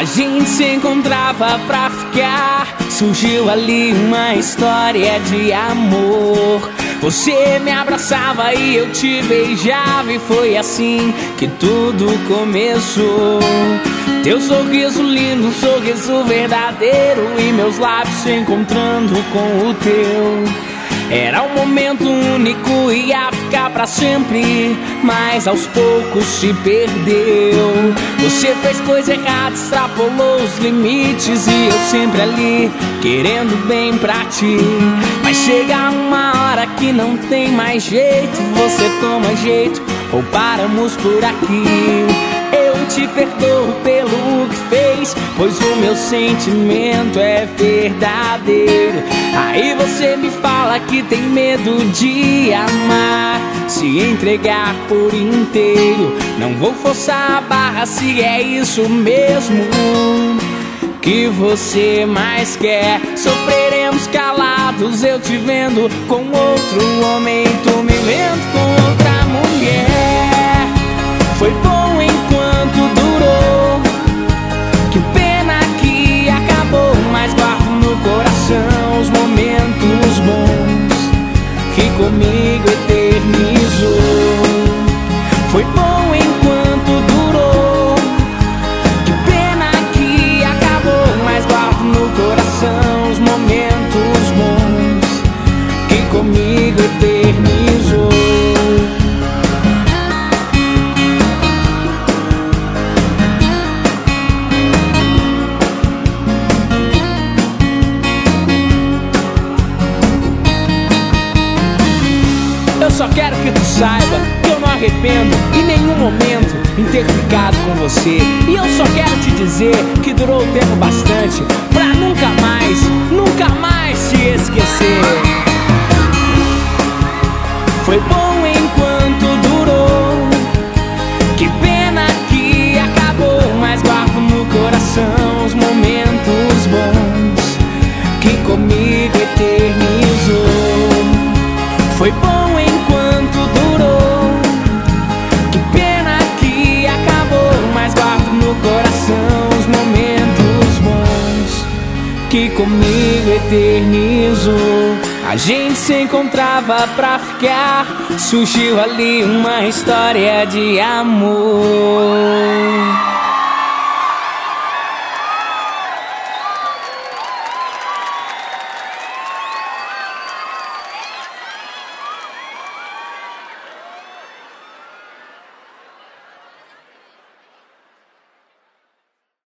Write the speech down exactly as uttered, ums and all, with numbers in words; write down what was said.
A gente se encontrava pra ficar. Surgiu ali uma história de amor. Você me abraçava e eu te beijava, e foi assim que tudo começou. Teu sorriso lindo, um sorriso verdadeiro, e meus lábios se encontrando com o teu. Era um momento único, ia ficar pra sempre, mas aos poucos se perdeu. Você fez coisa errada, extrapolou os limites, e eu sempre ali, querendo bem pra ti. Mas chega uma hora que não tem mais jeito, você toma jeito, ou paramos por aqui. Eu te perdoo pelo que fez, pois o meu sentimento é verdadeiro. Aí você me fala que tem medo de amar, se entregar por inteiro. Não vou forçar a barra se é isso mesmo que você mais quer. Sofreremos calados, eu te vendo com outro homem, tu me vendo com outra mulher. Foi bom enquanto durou, que pena que acabou, mas guardo no coração os momentos bons que comigo eternizou. Foi bom enquanto durou, que pena que acabou, mas guardo no coração os momentos bons que comigo eternizou. Eu só quero que tu saiba que eu não arrependo em nenhum momento em ter ficado com você. E eu só quero te dizer que durou o tempo bastante pra nunca mais, nunca mais te esquecer. Foi bom enquanto durou, que pena que acabou, mas guardo no coração os momentos bons que comigo eternizou. Foi bom enquanto durou, que pena que acabou, mas guardo no coração os momentos bons que comigo eternizou. A gente se encontrava pra ficar, surgiu ali uma história de amor.